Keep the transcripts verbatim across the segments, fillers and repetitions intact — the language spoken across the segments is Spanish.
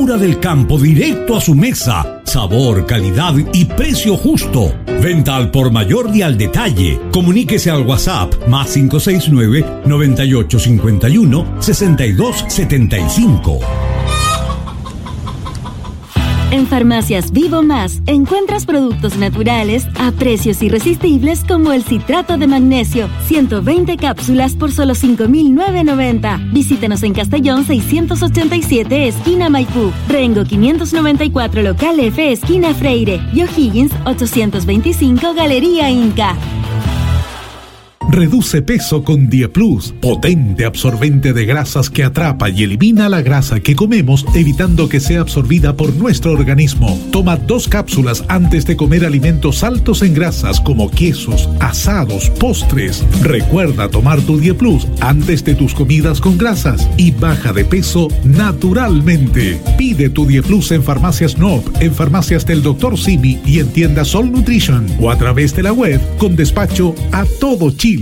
Verdura del campo directo a su mesa. Sabor, calidad y precio justo. Venta al por mayor y al detalle. Comuníquese al WhatsApp más cinco seis nueve, nueve ocho cinco uno, seis dos siete cinco. En Farmacias Vivo Más encuentras productos naturales a precios irresistibles como el citrato de magnesio, ciento veinte cápsulas por solo cinco mil novecientos noventa. Visítenos en Castellón seiscientos ochenta y siete, esquina Maipú, Rengo quinientos noventa y cuatro, local F, esquina Freire, y O'Higgins ochocientos veinticinco, Galería Inca. Reduce peso con Dieplus, potente absorbente de grasas que atrapa y elimina la grasa que comemos, evitando que sea absorbida por nuestro organismo. Toma dos cápsulas antes de comer alimentos altos en grasas como quesos, asados, postres. Recuerda tomar tu Dieplus antes de tus comidas con grasas y baja de peso naturalmente. Pide tu Dieplus en Farmacias N O P, en Farmacias del doctor Simi y en tiendas Sol Nutrition o a través de la web con despacho a todo Chile.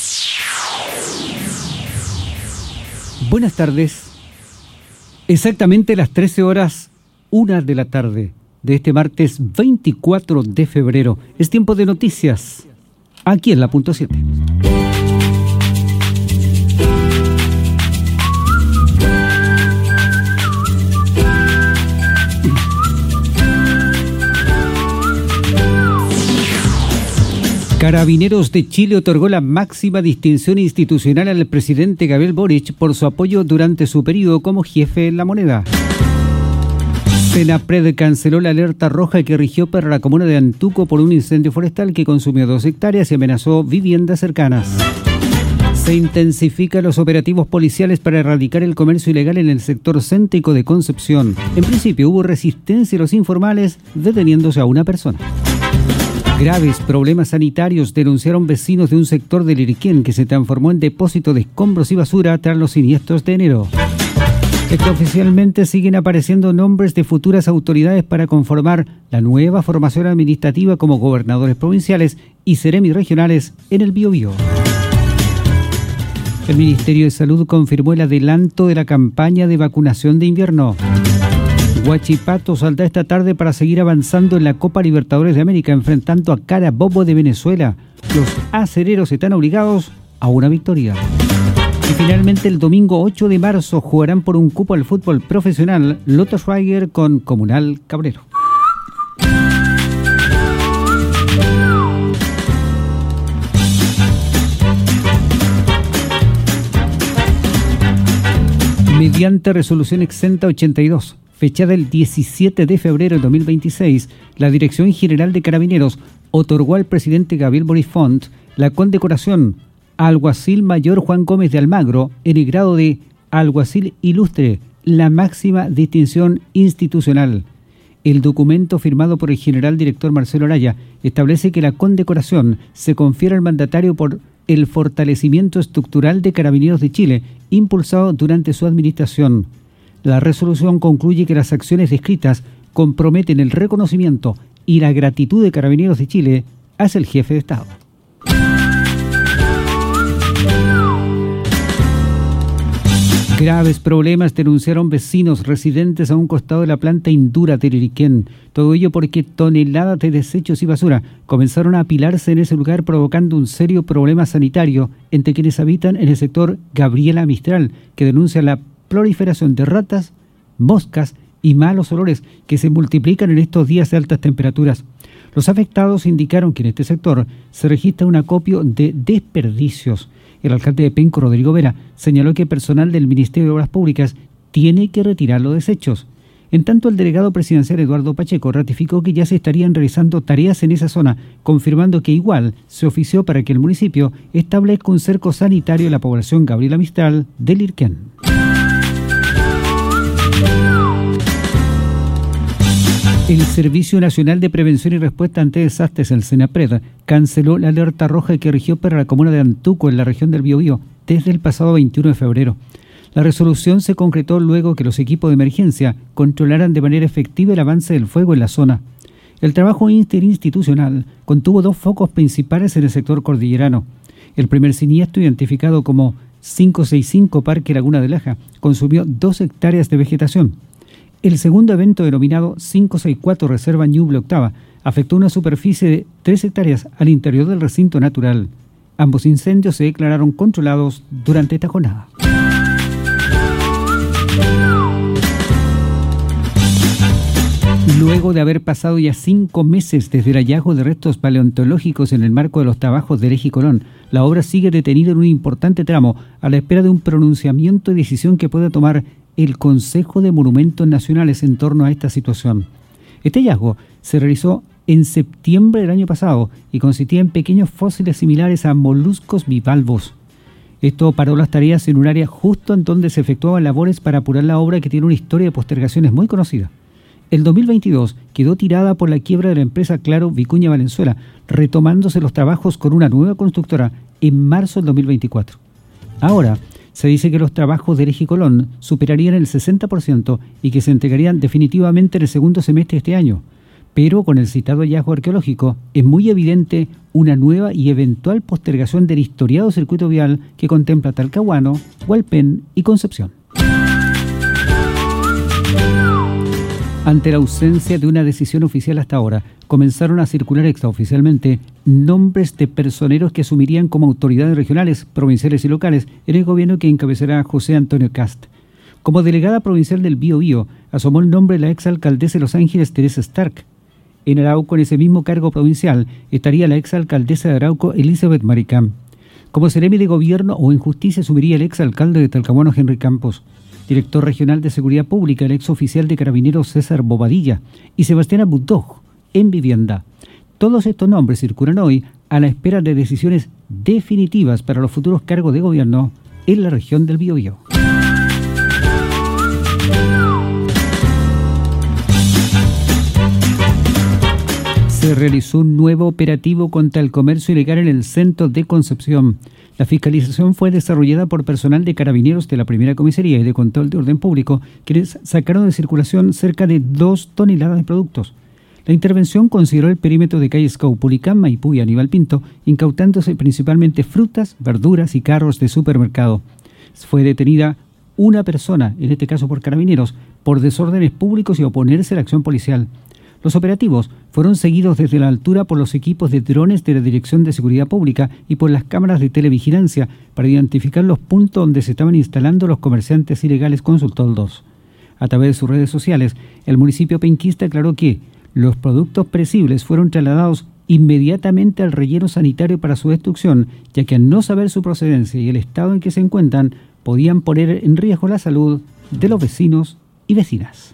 Buenas tardes. Exactamente las trece horas, una de la tarde de este martes veinticuatro de febrero. Es tiempo de noticias, aquí en la punto siete. Carabineros de Chile otorgó la máxima distinción institucional al presidente Gabriel Boric por su apoyo durante su periodo como jefe en La Moneda. Senapred canceló la alerta roja que rigió para la comuna de Antuco por un incendio forestal que consumió dos hectáreas y amenazó viviendas cercanas. Se intensifican los operativos policiales para erradicar el comercio ilegal en el sector céntrico de Concepción. En principio hubo resistencia a los informales, deteniéndose a una persona. Graves problemas sanitarios denunciaron vecinos de un sector de Liriquén que se transformó en depósito de escombros y basura tras los siniestros de enero. Extraoficialmente siguen apareciendo nombres de futuras autoridades para conformar la nueva formación administrativa como gobernadores provinciales y seremis regionales en el Biobío. El Ministerio de Salud confirmó el adelanto de la campaña de vacunación de invierno. Huachipato saldrá esta tarde para seguir avanzando en la Copa Libertadores de América, enfrentando a Carabobo de Venezuela. Los acereros están obligados a una victoria. Y finalmente el domingo ocho de marzo jugarán por un cupo al fútbol profesional Lotto Schweiger con Comunal Cabrero. Mediante resolución exenta ochenta y dos, fechada el diecisiete de febrero de dos mil veintiséis, la Dirección General de Carabineros otorgó al presidente Gabriel Boric Font la condecoración Alguacil Mayor Juan Gómez de Almagro en el grado de Alguacil Ilustre, la máxima distinción institucional. El documento firmado por el general director Marcelo Araya establece que la condecoración se confiere al mandatario por el fortalecimiento estructural de Carabineros de Chile, impulsado durante su administración. La resolución concluye que las acciones descritas comprometen el reconocimiento y la gratitud de Carabineros de Chile hacia el jefe de Estado. Graves problemas denunciaron vecinos residentes a un costado de la planta Indura de Liriquén. Todo ello porque toneladas de desechos y basura comenzaron a apilarse en ese lugar, provocando un serio problema sanitario entre quienes habitan en el sector Gabriela Mistral, que denuncia la proliferación de ratas, moscas y malos olores que se multiplican en estos días de altas temperaturas. Los afectados indicaron que en este sector se registra un acopio de desperdicios. El alcalde de Penco, Rodrigo Vera, señaló que personal del Ministerio de Obras Públicas tiene que retirar los desechos. En tanto, el delegado presidencial Eduardo Pacheco ratificó que ya se estarían realizando tareas en esa zona, confirmando que igual se ofició para que el municipio establezca un cerco sanitario en la población Gabriela Mistral de Liriquén. El Servicio Nacional de Prevención y Respuesta ante Desastres, el SENAPRED, canceló la alerta roja que rigió para la comuna de Antuco, en la región del Biobío, desde el pasado veintiuno de febrero. La resolución se concretó luego que los equipos de emergencia controlaran de manera efectiva el avance del fuego en la zona. El trabajo interinstitucional contuvo dos focos principales en el sector cordillerano. El primer siniestro, identificado como quinientos sesenta y cinco Parque Laguna de Laja, consumió dos hectáreas de vegetación. El segundo evento, denominado cinco sesenta y cuatro Reserva Ñuble Octava, afectó una superficie de tres hectáreas al interior del recinto natural. Ambos incendios se declararon controlados durante esta jornada. Luego de haber pasado ya cinco meses desde el hallazgo de restos paleontológicos en el marco de los trabajos de Eje Colón, la obra sigue detenida en un importante tramo a la espera de un pronunciamiento y decisión que pueda tomar el Consejo de Monumentos Nacionales en torno a esta situación. Este hallazgo se realizó en septiembre del año pasado y consistía en pequeños fósiles similares a moluscos bivalvos. Esto paró las tareas en un área justo en donde se efectuaban labores para apurar la obra, que tiene una historia de postergaciones muy conocida. El dos mil veintidós quedó tirada por la quiebra de la empresa Claro Vicuña Valenzuela, retomándose los trabajos con una nueva constructora en marzo del dos mil veinticuatro. Ahora se dice que los trabajos de Eje Colón superarían el sesenta por ciento y que se entregarían definitivamente en el segundo semestre de este año. Pero con el citado hallazgo arqueológico es muy evidente una nueva y eventual postergación del historiado circuito vial que contempla Talcahuano, Hualpén y Concepción. Ante la ausencia de una decisión oficial hasta ahora, comenzaron a circular extraoficialmente nombres de personeros que asumirían como autoridades regionales, provinciales y locales en el gobierno que encabezará José Antonio Cast. Como delegada provincial del Biobío, asomó el nombre de la exalcaldesa de Los Ángeles, Teresa Stark. En Arauco, en ese mismo cargo provincial, estaría la exalcaldesa de Arauco, Elizabeth Maricam. Como seremi de gobierno o en justicia asumiría el exalcalde de Talcahuano, Henry Campos. Director regional de Seguridad Pública, el exoficial de Carabineros César Bobadilla, y Sebastián Abudoj, en Vivienda. Todos estos nombres circulan hoy a la espera de decisiones definitivas para los futuros cargos de gobierno en la región del Biobío. Se realizó un nuevo operativo contra el comercio ilegal en el centro de Concepción. La fiscalización fue desarrollada por personal de Carabineros de la Primera Comisaría y de Control de Orden Público, quienes sacaron de circulación cerca de dos toneladas de productos. La intervención consideró el perímetro de calles Caupolicán, Maipú y Aníbal Pinto, incautándose principalmente frutas, verduras y carros de supermercado. Fue detenida una persona, en este caso por Carabineros, por desórdenes públicos y oponerse a la acción policial. Los operativos fueron seguidos desde la altura por los equipos de drones de la Dirección de Seguridad Pública y por las cámaras de televigilancia para identificar los puntos donde se estaban instalando los comerciantes ilegales, consultó el dos. A través de sus redes sociales, el municipio penquista aclaró que los productos perecibles fueron trasladados inmediatamente al relleno sanitario para su destrucción, ya que al no saber su procedencia y el estado en que se encuentran, podían poner en riesgo la salud de los vecinos y vecinas.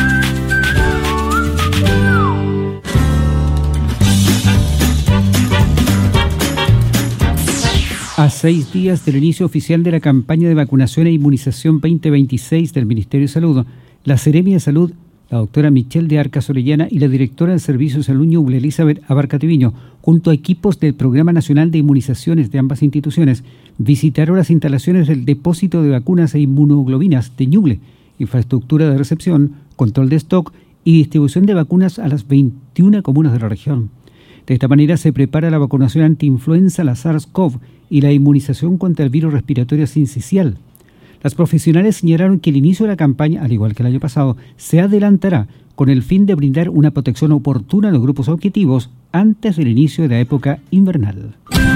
A seis días del inicio oficial de la campaña de vacunación e inmunización veinte veintiséis del Ministerio de Salud, la seremi de Salud, la doctora Michelle de Arcas Orellana, y la directora del Servicio de Salud Ñuble, Elizabeth Abarca Tiviño, junto a equipos del Programa Nacional de Inmunizaciones de ambas instituciones, visitaron las instalaciones del depósito de vacunas e inmunoglobinas de Ñuble, infraestructura de recepción, control de stock y distribución de vacunas a las veintiuna comunas de la región. De esta manera se prepara la vacunación antiinfluenza, la SARS-CoV y la inmunización contra el virus respiratorio sincicial. Las profesionales señalaron que el inicio de la campaña, al igual que el año pasado, se adelantará con el fin de brindar una protección oportuna a los grupos objetivos antes del inicio de la época invernal.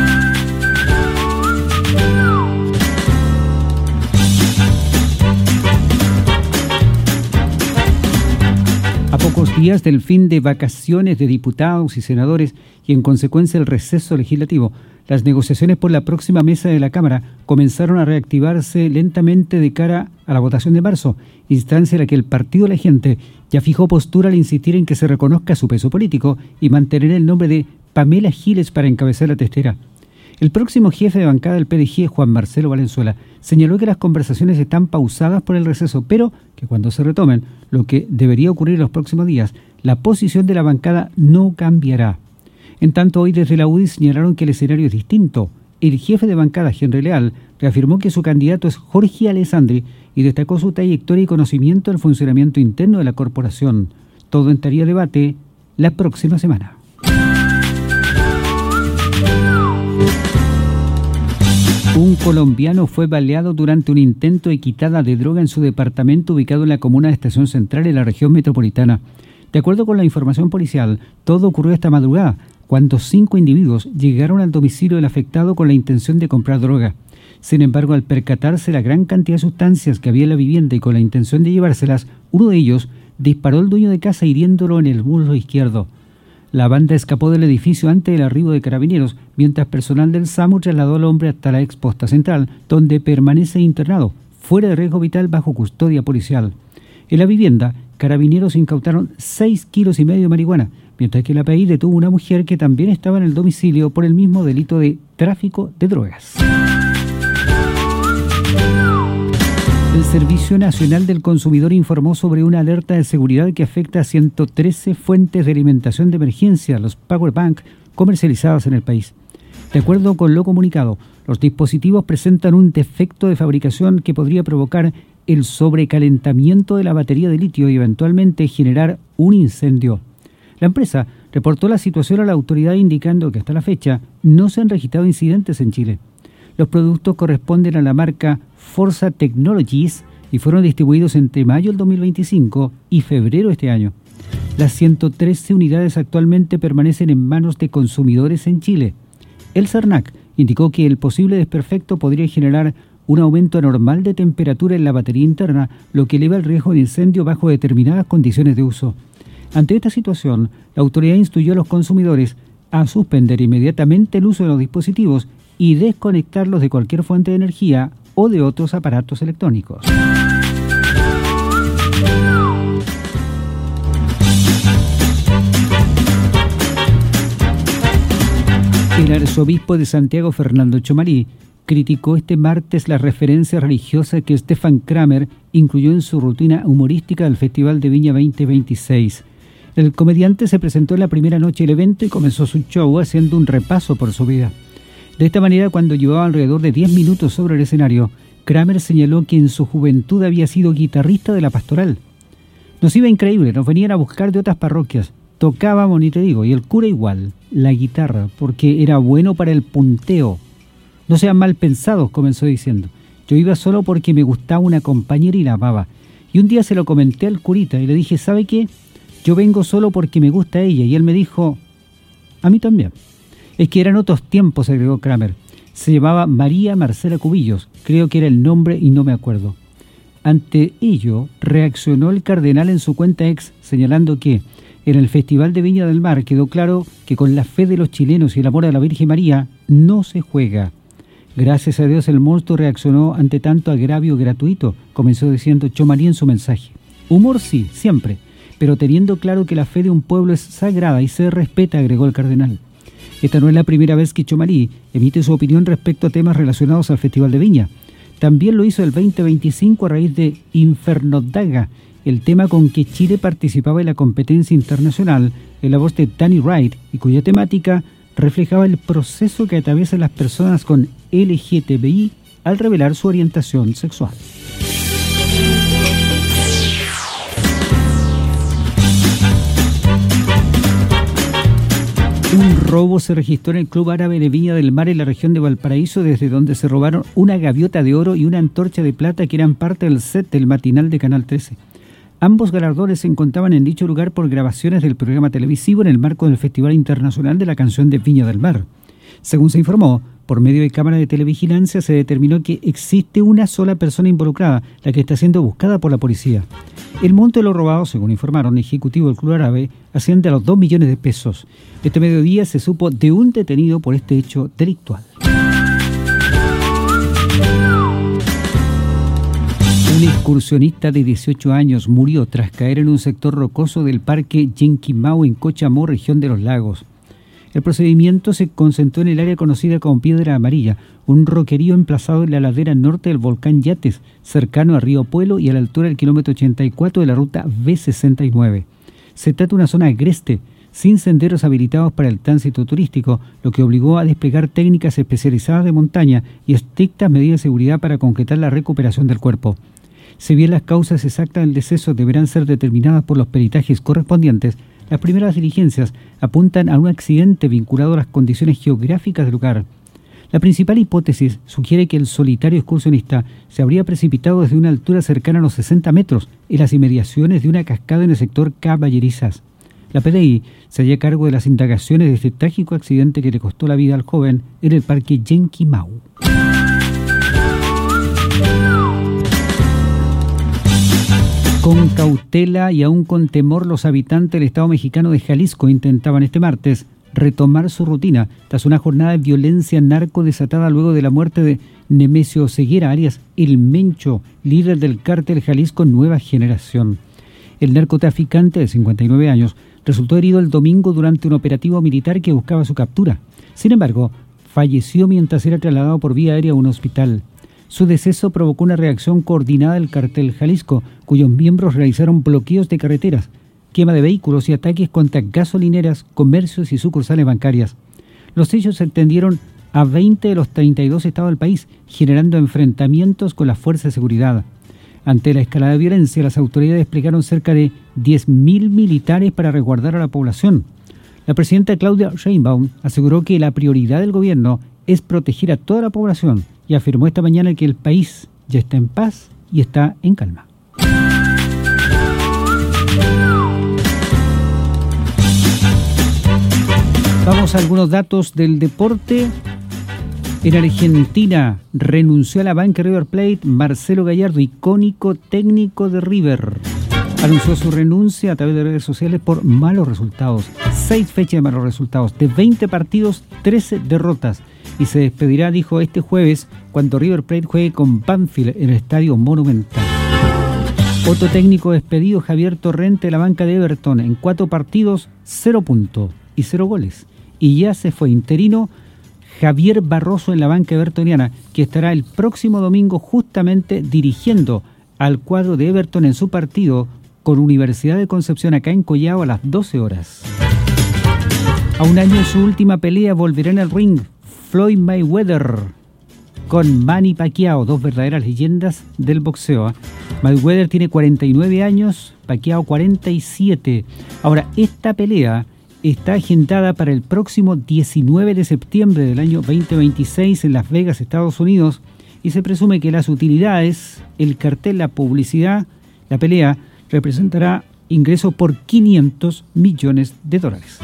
A pocos días del fin de vacaciones de diputados y senadores y en consecuencia el receso legislativo, las negociaciones por la próxima mesa de la Cámara comenzaron a reactivarse lentamente de cara a la votación de marzo, instancia en la que el Partido de la Gente ya fijó postura al insistir en que se reconozca su peso político y mantener el nombre de Pamela Giles para encabezar la testera. El próximo jefe de bancada del P D G, Juan Marcelo Valenzuela, señaló que las conversaciones están pausadas por el receso, pero que cuando se retomen, lo que debería ocurrir en los próximos días, la posición de la bancada no cambiará. En tanto, hoy desde la U D I señalaron que el escenario es distinto. El jefe de bancada, Henry Leal, reafirmó que su candidato es Jorge Alessandri y destacó su trayectoria y conocimiento del funcionamiento interno de la corporación. Todo entraría a debate la próxima semana. Un colombiano fue baleado durante un intento de quitada de droga en su departamento ubicado en la comuna de Estación Central en la región metropolitana. De acuerdo con la información policial, todo ocurrió esta madrugada, cuando cinco individuos llegaron al domicilio del afectado con la intención de comprar droga. Sin embargo, al percatarse la gran cantidad de sustancias que había en la vivienda y con la intención de llevárselas, uno de ellos disparó al dueño de casa hiriéndolo en el muslo izquierdo. La banda escapó del edificio antes del arribo de carabineros, mientras personal del SAMU trasladó al hombre hasta la exposta central, donde permanece internado, fuera de riesgo vital bajo custodia policial. En la vivienda, carabineros incautaron seis kilos y medio de marihuana, mientras que la P I detuvo a una mujer que también estaba en el domicilio por el mismo delito de tráfico de drogas. El Servicio Nacional del Consumidor informó sobre una alerta de seguridad que afecta a ciento trece fuentes de alimentación de emergencia, los Power Bank, comercializadas en el país. De acuerdo con lo comunicado, los dispositivos presentan un defecto de fabricación que podría provocar el sobrecalentamiento de la batería de litio y eventualmente generar un incendio. La empresa reportó la situación a la autoridad indicando que hasta la fecha no se han registrado incidentes en Chile. Los productos corresponden a la marca Forza Technologies y fueron distribuidos entre mayo del dos mil veinticinco y febrero de este año. Las ciento trece unidades actualmente permanecen en manos de consumidores en Chile. El CERNAC indicó que el posible desperfecto podría generar un aumento anormal de temperatura en la batería interna, lo que eleva el riesgo de incendio bajo determinadas condiciones de uso. Ante esta situación, la autoridad instruyó a los consumidores a suspender inmediatamente el uso de los dispositivos y desconectarlos de cualquier fuente de energía o de otros aparatos electrónicos. El arzobispo de Santiago, Fernando Chomalí, criticó este martes la referencia religiosa que Stefan Kramer incluyó en su rutina humorística del Festival de Viña veinte veintiséis. El comediante se presentó en la primera noche del evento y comenzó su show haciendo un repaso por su vida. De esta manera, cuando llevaba alrededor de diez minutos sobre el escenario, Kramer señaló que en su juventud había sido guitarrista de la pastoral. Nos iba increíble, nos venían a buscar de otras parroquias. Tocábamos, ni te digo, y el cura igual, la guitarra, porque era bueno para el punteo. No sean mal pensados, comenzó diciendo. Yo iba solo porque me gustaba una compañera y la amaba. Y un día se lo comenté al curita y le dije, ¿sabe qué? Yo vengo solo porque me gusta ella. Y él me dijo, a mí también. Es que eran otros tiempos, agregó Kramer. Se llamaba María Marcela Cubillos, creo que era el nombre y no me acuerdo. Ante ello, reaccionó el cardenal en su cuenta ex, señalando que en el Festival de Viña del Mar quedó claro que con la fe de los chilenos y el amor a la Virgen María no se juega. Gracias a Dios el monstruo reaccionó ante tanto agravio gratuito, comenzó diciendo Chomalí en su mensaje. Humor sí, siempre, pero teniendo claro que la fe de un pueblo es sagrada y se respeta, agregó el cardenal. Esta no es la primera vez que Chomalí emite su opinión respecto a temas relacionados al Festival de Viña. También lo hizo el veinte veinticinco a raíz de Infernodaga, el tema con que Chile participaba en la competencia internacional, en la voz de Danny Wright, y cuya temática reflejaba el proceso que atraviesan las personas con L G T B I al revelar su orientación sexual. Un robo se registró en el Club Árabe de Viña del Mar en la región de Valparaíso, desde donde se robaron una gaviota de oro y una antorcha de plata que eran parte del set del matinal de Canal trece. Ambos galardones se encontraban en dicho lugar por grabaciones del programa televisivo en el marco del Festival Internacional de la Canción de Viña del Mar. Según se informó, por medio de cámaras de televigilancia se determinó que existe una sola persona involucrada, la que está siendo buscada por la policía. El monto de lo robado, según informaron ejecutivos del Club Árabe, asciende a los dos millones de pesos. Este mediodía se supo de un detenido por este hecho delictual. Un excursionista de dieciocho años murió tras caer en un sector rocoso del parque Yenquimau en Cochamó, región de los Lagos. El procedimiento se concentró en el área conocida como Piedra Amarilla, un roquerío emplazado en la ladera norte del volcán Yates, cercano a Río Puelo y a la altura del kilómetro ochenta y cuatro de la ruta B sesenta y nueve. Se trata de una zona agreste, sin senderos habilitados para el tránsito turístico, lo que obligó a desplegar técnicas especializadas de montaña y estrictas medidas de seguridad para concretar la recuperación del cuerpo. Si bien las causas exactas del deceso deberán ser determinadas por los peritajes correspondientes, las primeras diligencias apuntan a un accidente vinculado a las condiciones geográficas del lugar. La principal hipótesis sugiere que el solitario excursionista se habría precipitado desde una altura cercana a los sesenta metros en las inmediaciones de una cascada en el sector Caballerizas. La P D I se halla a cargo de las indagaciones de este trágico accidente que le costó la vida al joven en el parque Yenquimau. Con cautela y aún con temor, los habitantes del estado mexicano de Jalisco intentaban este martes retomar su rutina tras una jornada de violencia narco desatada luego de la muerte de Nemesio Ceguera, alias El Mencho, líder del cártel Jalisco Nueva Generación. El narcotraficante de cincuenta y nueve años resultó herido el domingo durante un operativo militar que buscaba su captura. Sin embargo, falleció mientras era trasladado por vía aérea a un hospital. Su deceso provocó una reacción coordinada del cártel Jalisco, cuyos miembros realizaron bloqueos de carreteras, quema de vehículos y ataques contra gasolineras, comercios y sucursales bancarias. Los hechos se extendieron a veinte de los treinta y dos estados del país, generando enfrentamientos con las fuerzas de seguridad. Ante la escalada de violencia, las autoridades desplegaron cerca de diez mil militares para resguardar a la población. La presidenta Claudia Sheinbaum aseguró que la prioridad del gobierno es proteger a toda la población y afirmó esta mañana que el país ya está en paz y está en calma. Vamos a algunos datos del deporte. En Argentina renunció a la banca River Plate Marcelo Gallardo, icónico técnico de River. Anunció su renuncia a través de redes sociales por malos resultados. Seis fechas de malos resultados. De veinte partidos, trece derrotas. Y se despedirá, dijo, este jueves cuando River Plate juegue con Banfield en el Estadio Monumental. Otro técnico despedido, Javier Torrente, de la banca de Everton. En cuatro partidos, cero puntos y cero goles. Y ya se fue interino Javier Barroso en la banca evertoniana, que estará el próximo domingo justamente dirigiendo al cuadro de Everton en su partido con Universidad de Concepción acá en Collao a las doce horas. A un año de su última pelea volverán al ring Floyd Mayweather con Manny Pacquiao, dos verdaderas leyendas del boxeo. Mayweather tiene cuarenta y nueve años, Pacquiao cuarenta y siete. Ahora, esta pelea está agendada para el próximo diecinueve de septiembre del año veinte veintiséis en Las Vegas, Estados Unidos, y se presume que las utilidades, el cartel, la publicidad, la pelea, representará ingresos por quinientos millones de dólares.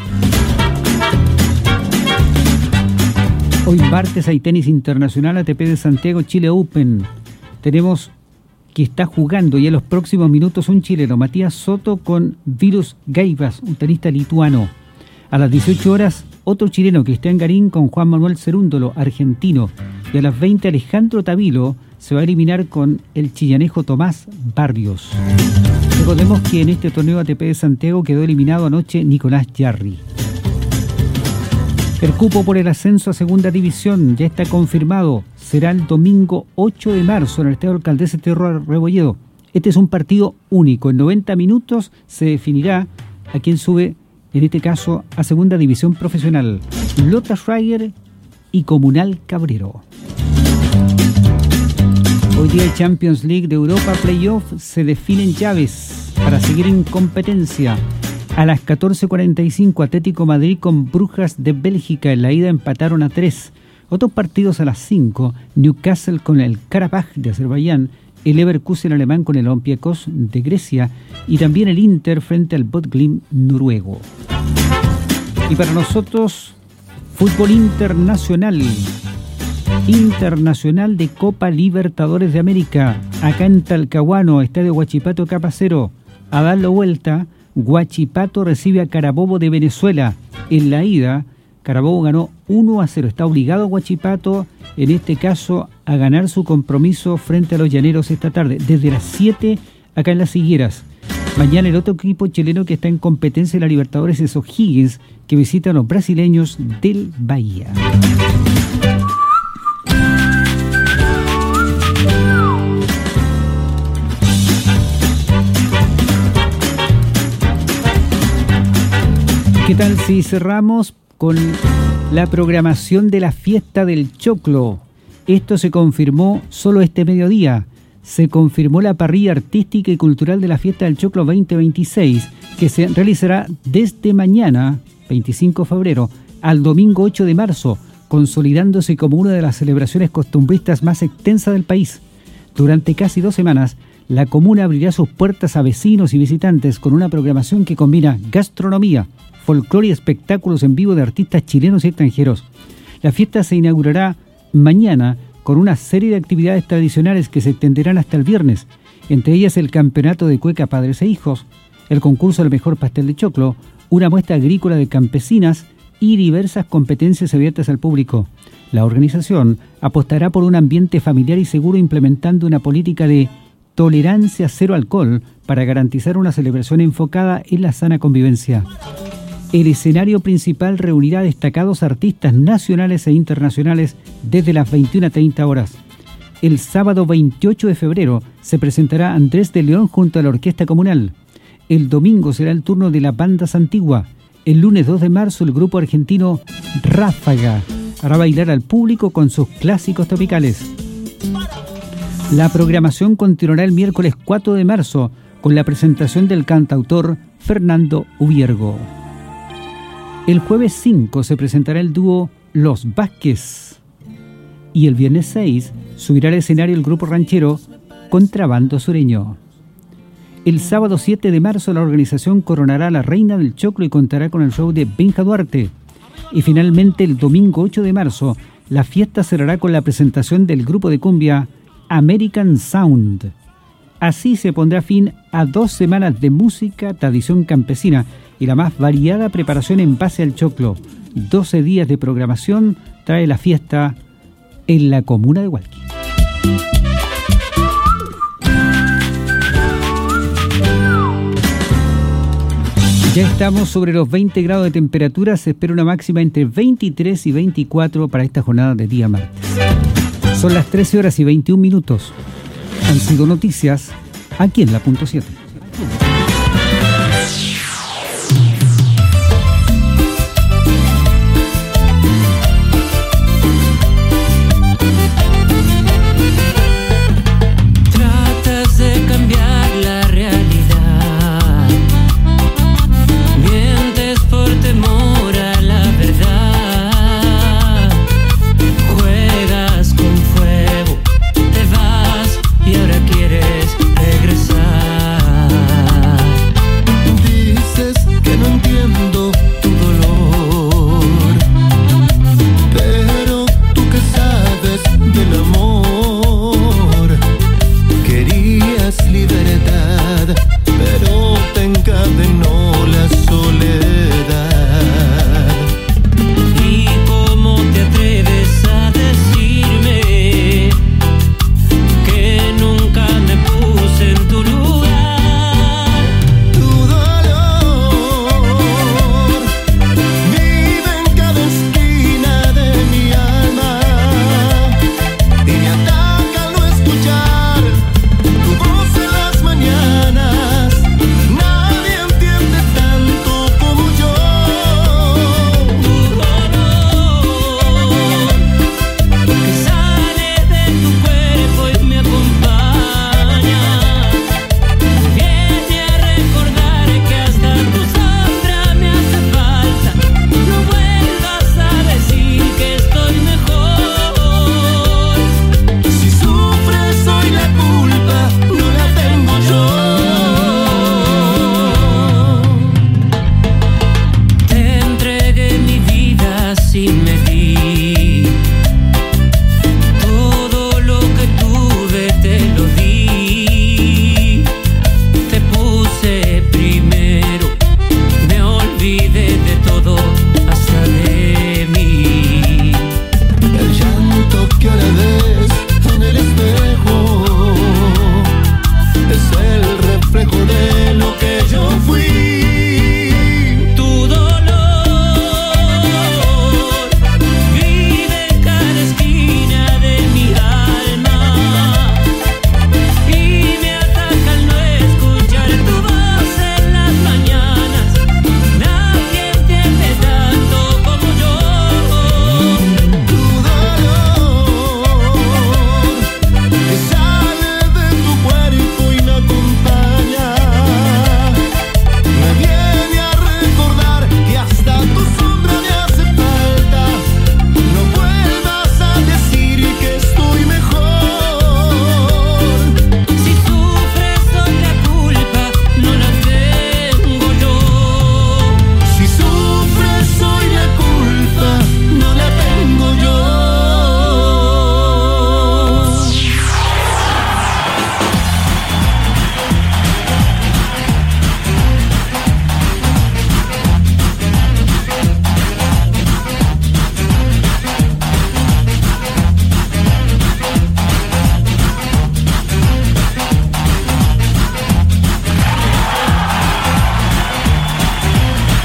Hoy martes hay tenis internacional, A T P de Santiago, Chile Open. Tenemos que está jugando ya en los próximos minutos un chileno, Matías Soto, con Vilus Gaivas, un tenista lituano. A las dieciocho horas, otro chileno, Cristian Garín, con Juan Manuel Cerúndolo, argentino. Y a las veinte, Alejandro Tavilo se va a eliminar con el chillanejo Tomás Barrios. Recordemos que en este torneo A T P de Santiago quedó eliminado anoche Nicolás Jarry. El cupo por el ascenso a segunda división ya está confirmado. Será el domingo ocho de marzo en el Estadio Alcaldesa Terro Rebolledo. Este es un partido único. En noventa minutos se definirá a quién sube, en este caso, a segunda división profesional. Lota Schreier y Comunal Cabrero. Hoy día el Champions League de Europa Playoff se definen llaves para seguir en competencia. A las catorce cuarenta y cinco, Atlético Madrid con Brujas de Bélgica. En la ida empataron a tres. Otros partidos a las cinco, Newcastle con el Karabaj de Azerbaiyán, el Leverkusen alemán con el Olympiacos de Grecia y también el Inter frente al Bodø/Glimt noruego. Y para nosotros, fútbol internacional. Internacional de Copa Libertadores de América. Acá en Talcahuano, Estadio Huachipato Capacero. A dar la vuelta, Huachipato recibe a Carabobo de Venezuela. En la ida, Carabobo ganó uno a cero. Está obligado Huachipato, en este caso, a ganar su compromiso frente a los Llaneros esta tarde, desde las siete acá en Las Higueras. Mañana el otro equipo chileno que está en competencia de la Libertadores es O'Higgins, que visita a los brasileños del Bahía. ¿Qué tal si cerramos con la programación de la fiesta del choclo? Esto se confirmó solo este mediodía. Se confirmó la parrilla artística y cultural de la fiesta del choclo veinte veintiséis, que se realizará desde mañana, veinticinco de febrero, al domingo ocho de marzo, consolidándose como una de las celebraciones costumbristas más extensas del país. Durante casi dos semanas, la comuna abrirá sus puertas a vecinos y visitantes con una programación que combina gastronomía, folclore y espectáculos en vivo de artistas chilenos y extranjeros. La fiesta se inaugurará mañana con una serie de actividades tradicionales que se extenderán hasta el viernes, entre ellas el campeonato de cueca padres e hijos, el concurso del mejor pastel de choclo, una muestra agrícola de campesinas y diversas competencias abiertas al público. La organización apostará por un ambiente familiar y seguro, implementando una política de tolerancia cero alcohol para garantizar una celebración enfocada en la sana convivencia. El escenario principal reunirá destacados artistas nacionales e internacionales desde las veintiuna a treinta horas. El sábado veintiocho de febrero se presentará Andrés de León junto a la Orquesta Comunal. El domingo será el turno de la Banda Santigua. El lunes dos de marzo el grupo argentino Ráfaga hará bailar al público con sus clásicos tropicales. La programación continuará el miércoles cuatro de marzo con la presentación del cantautor Fernando Ubiergo. El jueves cinco se presentará el dúo Los Vázquez y el viernes seis subirá al escenario el grupo ranchero Contrabando Sureño. El sábado siete de marzo la organización coronará a la Reina del Choclo y contará con el show de Benja Duarte. Y finalmente el domingo ocho de marzo la fiesta cerrará con la presentación del grupo de cumbia American Sound. Así se pondrá fin a dos semanas de música, tradición campesina y la más variada preparación en base al choclo. doce días de programación trae la fiesta en la comuna de Hualqui. Ya estamos sobre los veinte grados de temperatura, se espera una máxima entre veintitrés y veinticuatro para esta jornada de día martes. Son las trece horas y veintiún minutos. Han sido noticias aquí en la punto siete. Regresar.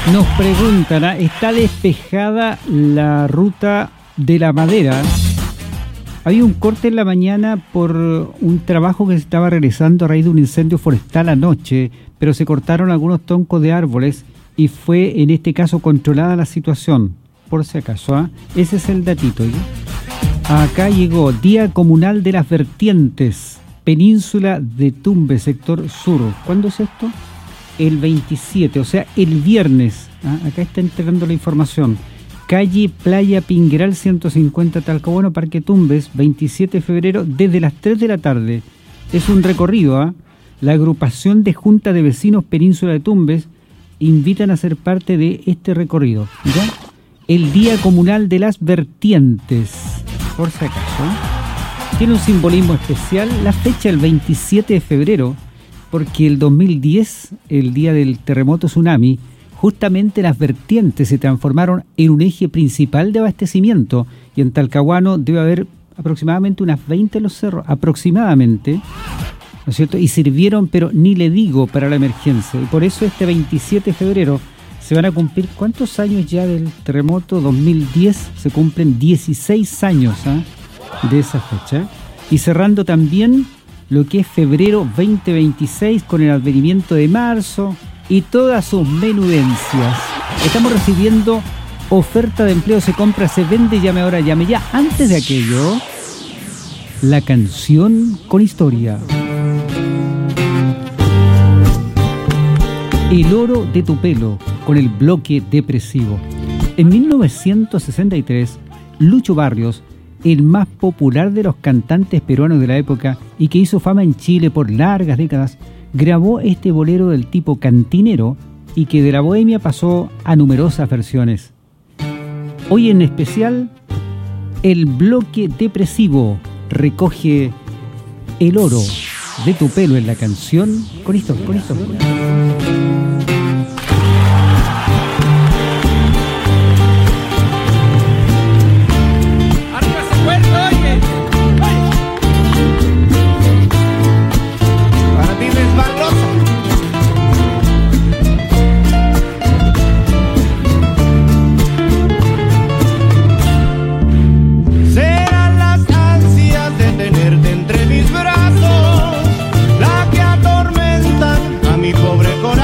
Nos preguntan, ¿ah? ¿Está despejada la ruta de la Madera? Había un corte en la mañana por un trabajo que se estaba realizando a raíz de un incendio forestal anoche, pero se cortaron algunos troncos de árboles y fue en este caso controlada la situación, por si acaso. ¿eh? Ese es el datito. ¿eh? Acá llegó Día Comunal de las Vertientes, Península de Tumbes, sector sur. ¿Cuándo es esto? El veintisiete, o sea, el viernes. ¿eh? Acá está entregando la información. Calle Playa Pingueral ciento cincuenta Talcahuano, Parque Tumbes, veintisiete de febrero, desde las tres de la tarde. Es un recorrido, ¿eh? La agrupación de Junta de Vecinos Península de Tumbes invitan a ser parte de este recorrido. ¿Ya? El Día Comunal de las Vertientes, por si acaso. ¿eh? Tiene un simbolismo especial la fecha, el veintisiete de febrero, porque el dos mil diez, el día del terremoto tsunami, justamente las vertientes se transformaron en un eje principal de abastecimiento y en Talcahuano debe haber aproximadamente unas veinte en los cerros, aproximadamente, ¿no es cierto? Y sirvieron, pero ni le digo, para la emergencia. Y por eso este veintisiete de febrero se van a cumplir, ¿cuántos años ya del terremoto? dos mil diez, se cumplen dieciséis años ¿eh? de esa fecha. Y cerrando también lo que es febrero veinte veintiséis con el advenimiento de marzo y todas sus menudencias. Estamos recibiendo oferta de empleo, se compra, se vende, llame ahora, llame ya. Antes de aquello, la canción con historia. El oro de tu pelo, con el bloque depresivo. En mil novecientos sesenta y tres, Lucho Barrios, el más popular de los cantantes peruanos de la época y que hizo fama en Chile por largas décadas, grabó este bolero del tipo cantinero y que de la bohemia pasó a numerosas versiones. Hoy en especial, el bloque depresivo recoge el oro de tu pelo en la canción con esto, con esto. Entre mis brazos, la que atormentan a mi pobre corazón.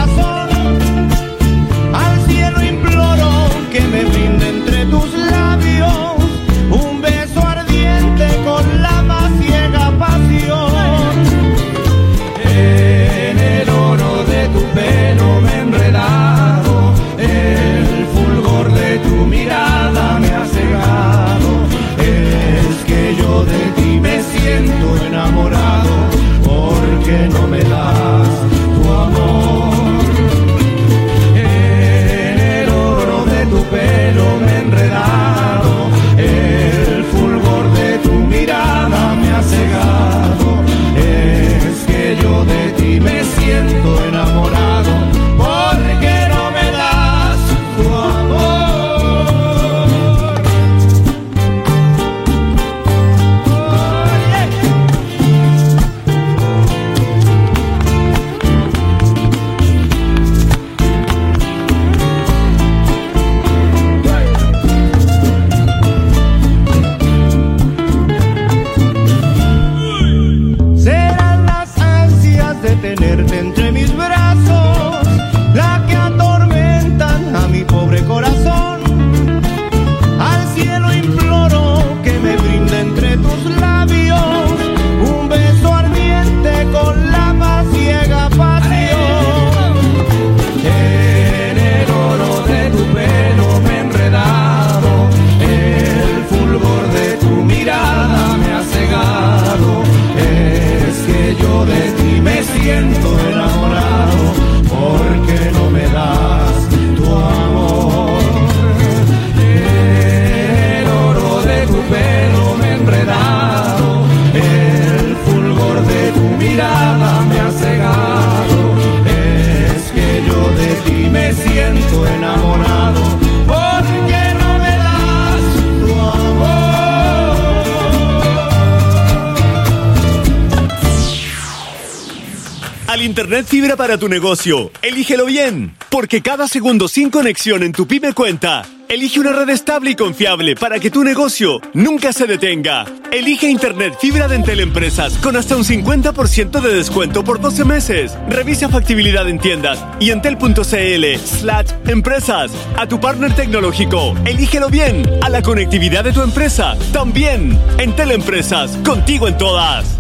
Internet fibra para tu negocio. Elígelo bien, porque cada segundo sin conexión en tu pyme cuenta. Elige una red estable y confiable para que tu negocio nunca se detenga. Elige Internet fibra de Entel Empresas con hasta un cincuenta por ciento de descuento por doce meses. Revisa factibilidad en tiendas y entel.cl slash empresas. A tu partner tecnológico, elígelo bien. A la conectividad de tu empresa, también. Entel Empresas, contigo en todas.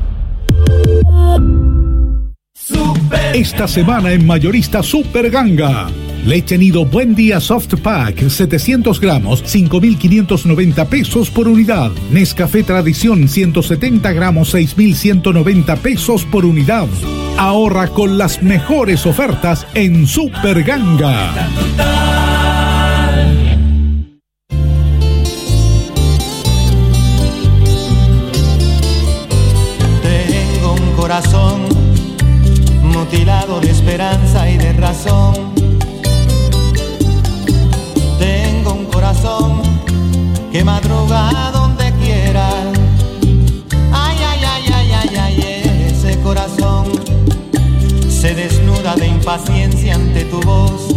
Esta semana en Mayorista Super Ganga. Leche Nido Buen Día Soft Pack, setecientos gramos, cinco mil quinientos noventa pesos por unidad. Nescafé Tradición, ciento setenta gramos, seis mil ciento noventa pesos por unidad. Ahorra con las mejores ofertas en Super Ganga. Tengo un corazón mutilado de esperanza y de razón. Tengo un corazón que madruga donde quiera. Ay, ay, ay, ay, ay, ay, ese corazón se desnuda de impaciencia ante tu voz.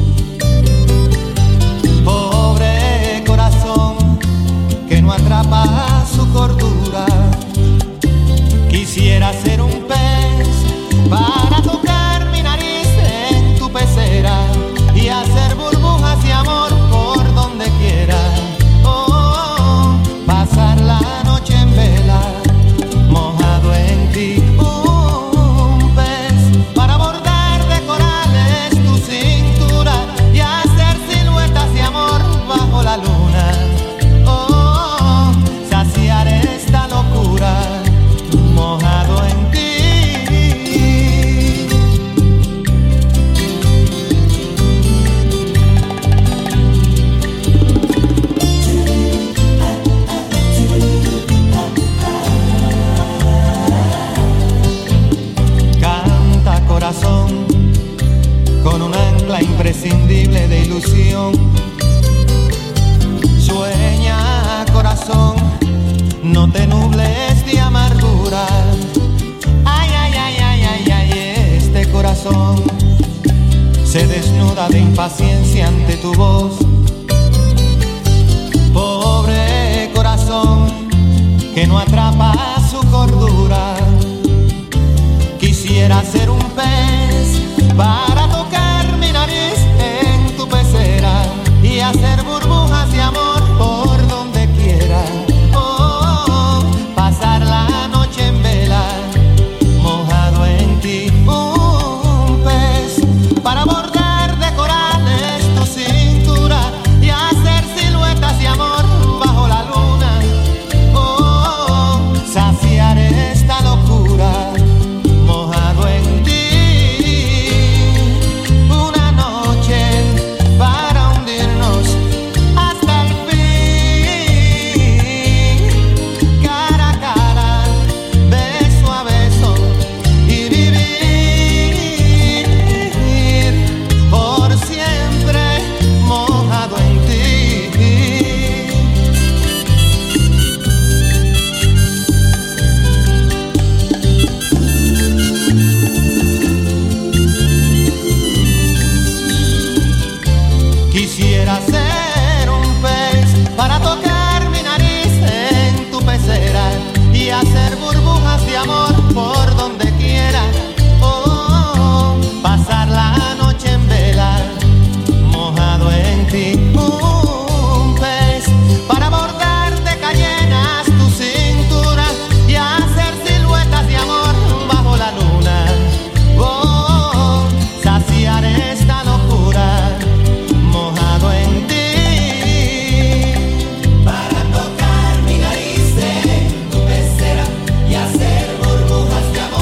Pobre corazón que no atrapa su cordura. Quisiera ser un pez para tocar mi nariz en tu pecera y hacer burbujas de amor por donde quiera. Oh, oh, oh, pasar la noche en vela, mojado en ti. Un pez para bordar de corales tu cintura y hacer siluetas de amor bajo la luna. Oh, oh, oh, saciar esta locura, mojado en ti. Con un ancla imprescindible de ilusión. Sueña, corazón, no te nubles de amargura. Ay, ay, ay, ay, ay, ay, este corazón se desnuda de impaciencia ante tu voz. Pobre corazón que no atrapa su cordura. Quisiera ser un pez para tocar mi nariz en tu pecera y hacer burbujas de amor por donde quiera. Oh, oh, oh, pasar la noche en vela, mojado en ti. Un pez para bordar de corales tu cintura y hacer siluetas de amor bajo la luna. Oh, oh, oh, saciar esta locura, mojado en ti. Una noche para hundirnos hasta el fin, cara a cara, beso a beso y vivir por siempre mojado en ti. Quisiera ser un pez para tocar mi nariz en tu pecera y hacer burbujas de amor por donde quiera. Oh, oh, oh, pasar la noche en vela, mojado en ti. Un pez para bordar de cayenas tu cintura y hacer siluetas de amor bajo la luna. Oh, oh, oh, saciar esta locura, mojado en ti. Para tocar mi nariz en tu pecera y hacer burbujas de amor.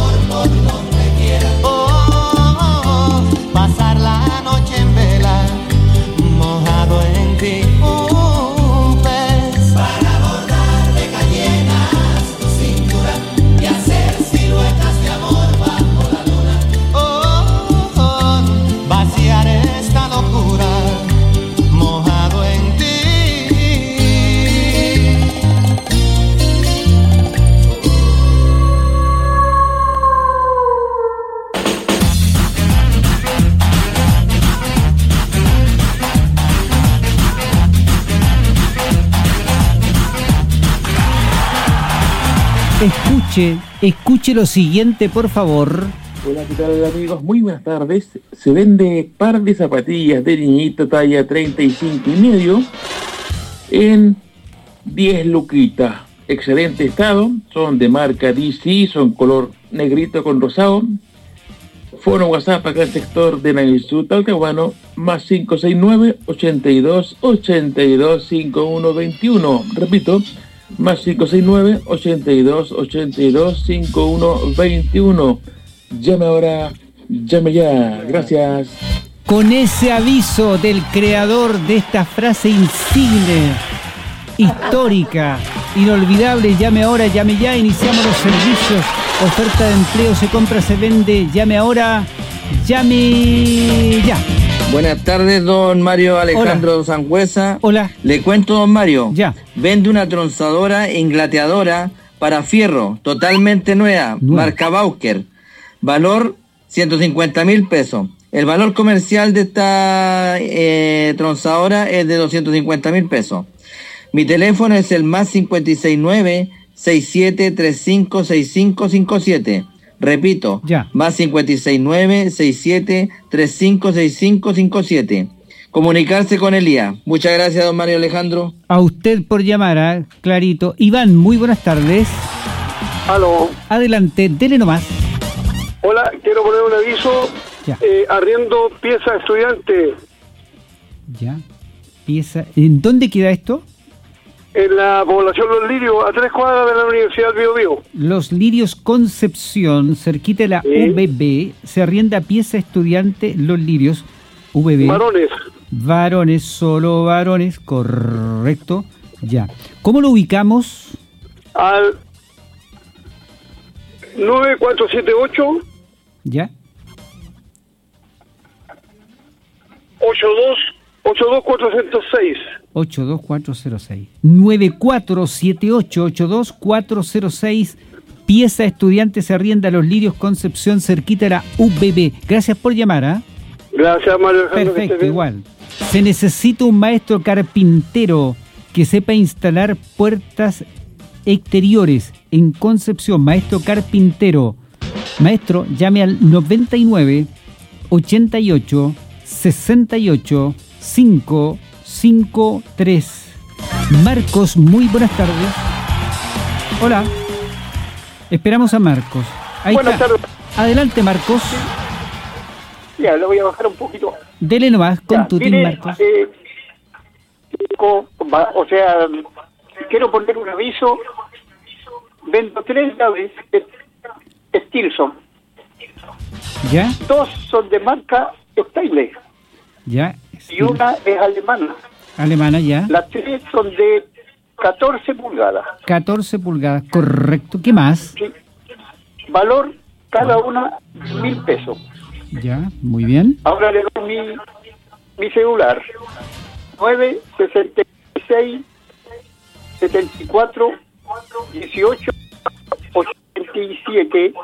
Escuche, escuche lo siguiente, por favor. Hola, ¿qué tal, amigos? Muy buenas tardes. Se vende par de zapatillas de niñito talla treinta y cinco y medio en diez luquitas. Excelente estado, son de marca D C, son color negrito con rosado. Fono WhatsApp acá en el sector de Navisú, Talcahuano, más cinco seis nueve, ochenta y dos, ochenta y dos, cincuenta y uno veintiuno. Repito, más cinco seis nueve, ochenta y dos, ochenta y dos, cincuenta y uno veintiuno. Llame ahora, llame ya. Gracias. Con ese aviso del creador de esta frase insigne, histórica, inolvidable, llame ahora, llame ya, iniciamos los servicios. Oferta de empleo, se compra, se vende, llame ahora, llame ya. Buenas tardes, don Mario Alejandro Hola. Sangüesa. Hola. Le cuento, don Mario. Ya. Vende una tronzadora englateadora para fierro, totalmente nueva, Nueva. marca Bauker. Valor ciento cincuenta mil pesos. El valor comercial de esta eh, tronzadora es de doscientos cincuenta mil pesos. Mi teléfono es el más cincuenta y seis nueve, sesenta y siete, treinta y cinco, sesenta y cinco cincuenta y siete. Repito, ya. Más cincuenta y seis nueve, sesenta y siete, treinta y cinco, sesenta y cinco cincuenta y siete. Comunicarse con Elías. Muchas gracias, don Mario Alejandro. A usted por llamar, ¿eh? Clarito. Iván, muy buenas tardes. Aló. Adelante, dele nomás. Hola, quiero poner un aviso. Ya. Eh, arriendo pieza estudiante Ya. Pieza. ¿En dónde queda esto? en la población Los Lirios, a tres cuadras de la Universidad Bío Bío. Los Lirios Concepción, cerquita de la Sí. U B B, se arrienda pieza estudiante Los Lirios, U B B. Varones. Varones, solo varones, correcto. Ya. ¿Cómo lo ubicamos? Al nueve cuatro siete ocho, Ya. ocho dos, ocho dos cuatro cero seis. ocho dos cuatro cero seis. nueve cuatro siete ocho, ocho dos cuatro cero seis. Pieza estudiante se arrienda a Los Lirios Concepción, cerquita de la U B B. Gracias por llamar, ¿ah? Gracias, Mario Alejandro. que esté Perfecto, bien. igual. Se necesita un maestro carpintero que sepa instalar puertas exteriores en Concepción. Maestro carpintero. Maestro, llame al noventa y nueve, ochenta y ocho, sesenta y ocho, cinco cinco tres. Marcos, muy buenas tardes. Hola. Esperamos a Marcos. Ahí Buenas está. tardes. Adelante, Marcos. Ya, le voy a bajar un poquito. Dele nomás con Ya, tu team, mire, Marcos. eh, co- va- o sea, quiero poner un aviso. Vendo tres llaves eh, Stilson. ¿Ya? Dos son de marca Stanley ¿Ya? y una es alemana. Alemana, ya. Las tres son de catorce pulgadas. catorce pulgadas, correcto. ¿Qué más? Sí. Valor cada una mil pesos. Ya, muy bien. Ahora le doy mi, mi celular. nueve sesenta y seis setenta y cuatro dieciocho ochenta y siete.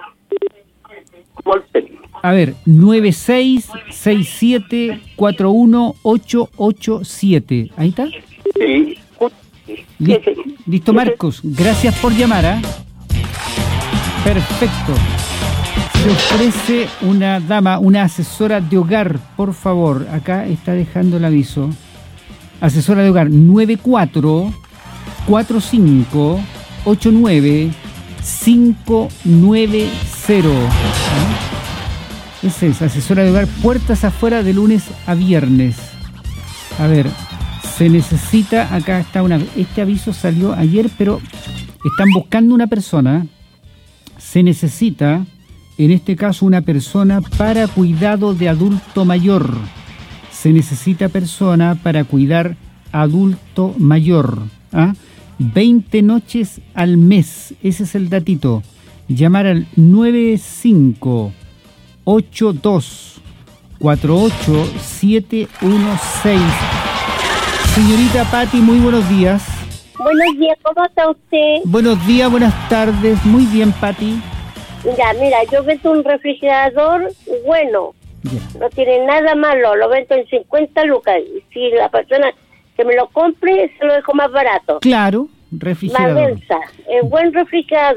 A ver, nueve seis seis siete cuatro uno ocho ocho siete. ¿Ahí está? Sí. Listo, listo, Marcos. Gracias por llamar, ¿ah? Perfecto. Se ofrece una dama, una asesora de hogar, por favor. Acá está dejando el aviso. Asesora de hogar nueve cuatro cuatro cinco ocho nueve cinco nueve cero. ¿Ah? Esa es, asesora de hogar, puertas afuera de lunes a viernes. A ver, se necesita, acá está una, este aviso salió ayer, pero están buscando una persona. Se necesita, en este caso, una persona para cuidado de adulto mayor. Se necesita persona para cuidar adulto mayor. ¿Ah? veinte noches al mes, ese es el datito. Llamar al nueve cinco ocho dos cuatro ocho siete uno seis. Señorita Patti, muy buenos días. Buenos días, ¿cómo está usted? Buenos días, buenas tardes. Muy bien, Patti. Ya, mira, yo vendo un refrigerador bueno. Ya. No tiene nada malo, lo vendo en cincuenta lucas. Y si la persona que me lo compre, se lo dejo más barato. Claro, refrigerador. Mavensa, es buen refrigerador.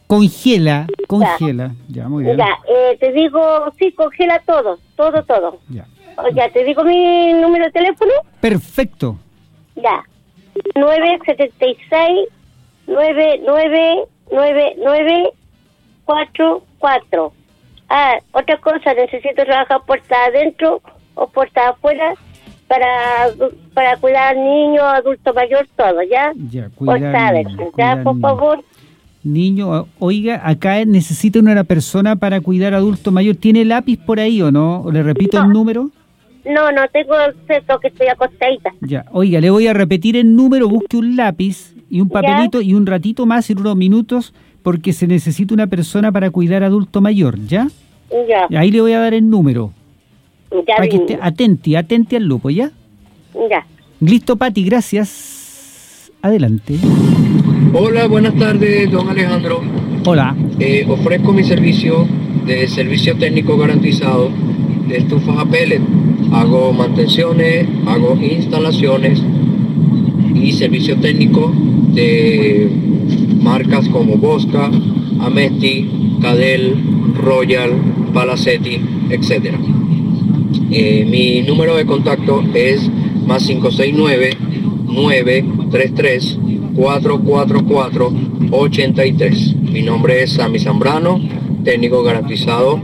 Congela, congela. Ya, muy bien. Ya, eh, te digo, sí, congela todo, todo, todo. Ya. O ya, te digo mi número de teléfono. Perfecto. Ya, nueve siete seis, nueve nueve nueve nueve cuatro cuatro. Ah, otra cosa, necesito trabajar puerta adentro o puerta afuera para para cuidar al niño, adulto mayor, todo, ¿ya? Ya, cuidar, puerta adentro, ya, por niño. favor. Niño, oiga, acá necesita una persona para cuidar adulto mayor. ¿Tiene lápiz por ahí o no? ¿O le repito No. el número? No, no tengo acceso, que estoy acostadita. Ya, oiga, le voy a repetir el número, busque un lápiz y un papelito y un ratito más, en unos minutos, porque se necesita una persona para cuidar adulto mayor, ¿ya? Ya, Ahí le voy a dar el número. ya, Para que esté atenti, atenti al lupo, ¿ya? ya. Listo, Pati, gracias. Adelante. Hola, buenas tardes, don Alejandro. Hola. Eh, ofrezco mi servicio de servicio técnico garantizado de estufas a pellet. Hago mantenciones, hago instalaciones y servicio técnico de marcas como Bosca, Amesti, Cadel, Royal, Palacetti, etcétera. Eh, mi número de contacto es más cinco seis nueve, nueve tres tres, cuatro cuatro cuatro, ocho tres. Mi nombre es Sammy Zambrano, técnico garantizado,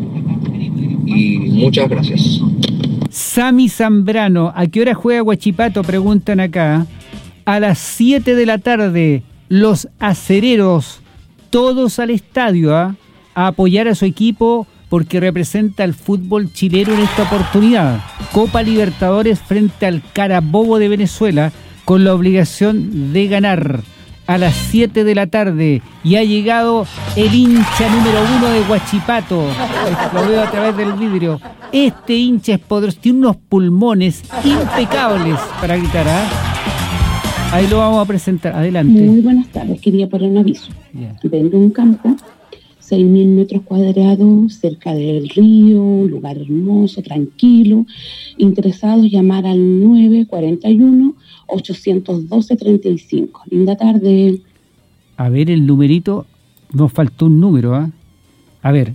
y muchas gracias. Sammy Zambrano, ¿a qué hora juega Huachipato? Preguntan acá. A las siete de la tarde, los acereros, todos al estadio, ¿eh? a apoyar a su equipo porque representa al fútbol chileno en esta oportunidad. Copa Libertadores frente al Carabobo de Venezuela, con la obligación de ganar. A las siete de la tarde, y ha llegado el hincha número uno de Huachipato. Lo veo a través del vidrio. Este hincha es poderoso, tiene unos pulmones impecables para gritar. ¿eh? Ahí lo vamos a presentar. Adelante. Muy buenas tardes, quería poner un aviso. Yeah. Vendo un campo, seis mil metros cuadrados, cerca del río, un lugar hermoso, tranquilo. Interesados, llamar al nueve cuatro uno, ocho uno dos, tres cinco. Linda tarde. A ver, el numerito, nos faltó un número, ¿ah? ¿eh? A ver,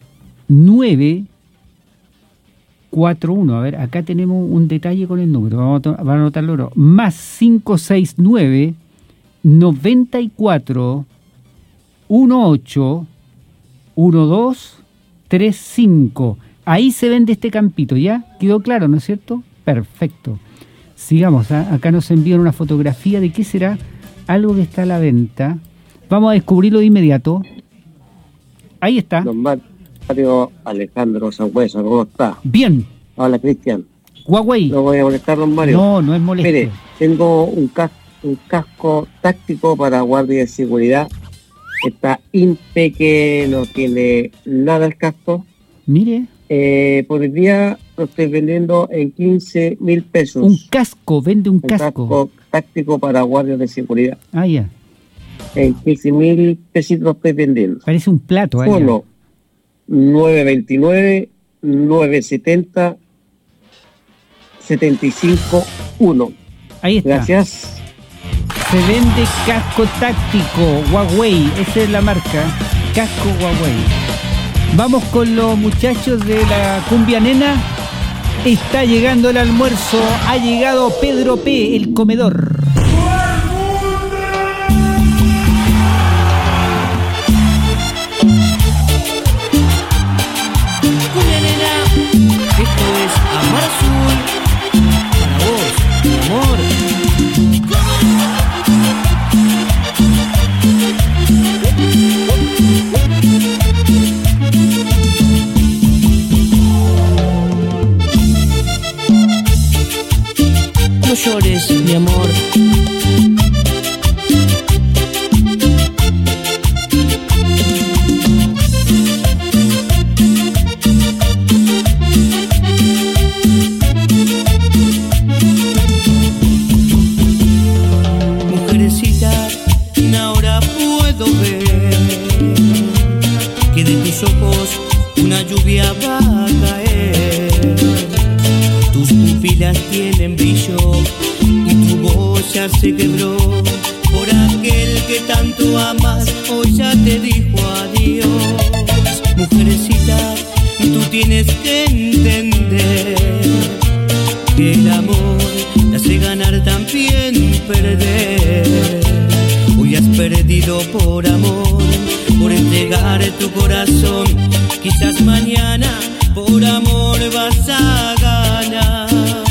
nueve cuatro uno, a ver, acá tenemos un detalle con el número, vamos a, to- vamos a anotarlo ahora. Más cinco seis nueve, noventa y cuatro, dieciocho, doce, treinta y cinco. Ahí se vende este campito, ¿ya? ¿Quedó claro, no es cierto? Perfecto. Sigamos, ¿eh? Acá nos envían una fotografía de qué será algo que está a la venta. Vamos a descubrirlo de inmediato. Ahí está. Don Mario Alejandro Sangüesa, ¿cómo está? Bien. Hola, Cristian. Huawei. No voy a molestar, don Mario. No, no es molesto. Mire, tengo un casco, un casco táctico para guardia de seguridad. Está impeque, no tiene nada el casco. Mire. Eh, por el día lo estoy vendiendo en quince mil pesos. Un casco, vende un, un casco. casco táctico para guardias de seguridad. Ah, ya. En quince mil pesitos lo estoy vendiendo. Parece un plato. Solo nueve veintinueve, nueve setenta, setenta y cinco uno. Ahí está. Gracias. Se vende casco táctico Huawei, esa es la marca, casco Huawei. Vamos con los muchachos de la cumbia nena. Está llegando el almuerzo, ha llegado Pedro P, el comedor. Cumbia nena, esto es Amar Azul, para vos, mi amor. No llores, mi amor. Mujercita, ahora puedo ver que de tus ojos una lluvia va a caer. Tus pupilas tienen brillo y tu voz ya se quebró por aquel que que tanto amas hoy ya te dijo adiós. Mujercita, tú tienes que entender que el amor te hace ganar también perder. Hoy has perdido por amor, por entregar tu corazón. Quizás mañana por amor vas a ganar.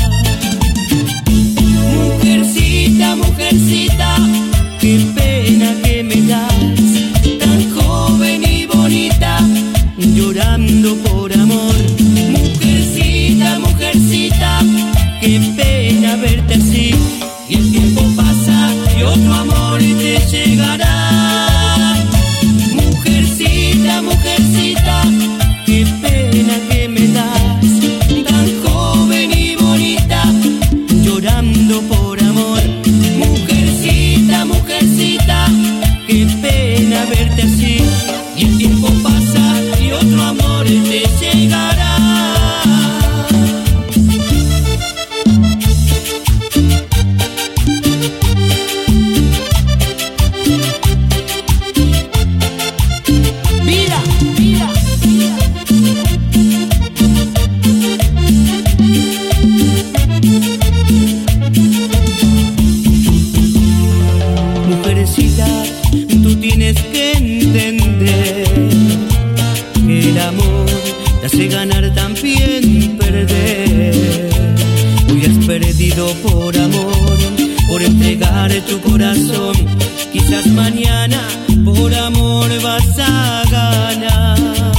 Mujercita, mujercita, qué pena que me das, tan joven y bonita, llorando por amor. Mujercita, mujercita, qué pena verte así. Y el tiempo pasa y otro amor te llegará. Mujercita, mujercita, qué pena que me das, tan joven y bonita, llorando por amor. Mujercita, mujercita, qué pena verte así. Y el tiempo pasa y otro amor te llegará. Mira, mira, mira. Mujercita, tú tienes que entender que el amor te hace ganar también perder. Hoy has perdido por amor, por entregar tu corazón. Quizás mañana por amor vas a ganar.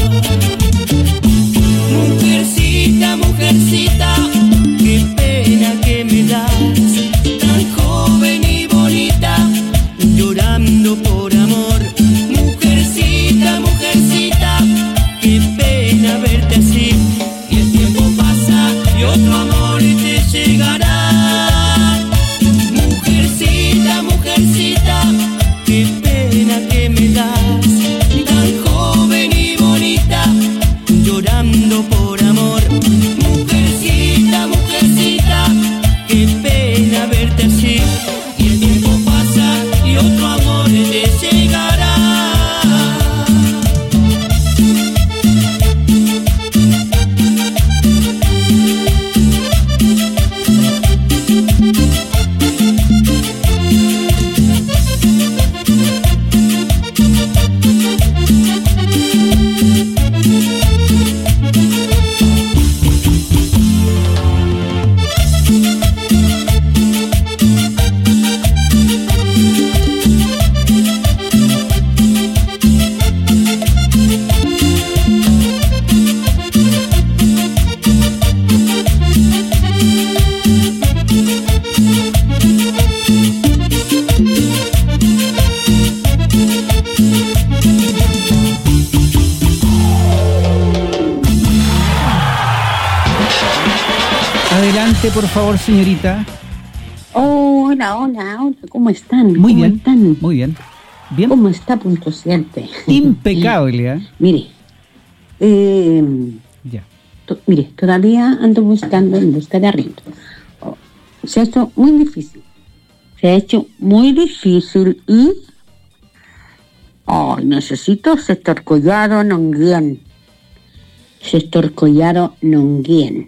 Mujercita, mujercita, qué pena que me das, tan joven y bonita, llorando por amor. Mujercita, mujercita, qué pena verte así. Y el tiempo pasa y otro amor te llegará. Mujercita, mujercita, qué pena que me das, tan joven y bonita, llorando por amor. Mujercita, mujercita, qué pena verte así. Y el tiempo pasa y otro amor te llegará. Adelante, por favor, señorita. Hola, hola, hola, ¿cómo están? Muy ¿Cómo bien, están? muy bien. Bien. ¿Cómo está Punto Siete? Impecable, ¿eh? Mire, eh, Ya. to- mire, todavía ando buscando en busca de arriendo. Oh, se ha hecho muy difícil. Se ha hecho muy difícil y... Ay, necesito sector Collado Nonguien. Sector Collado Nonguien.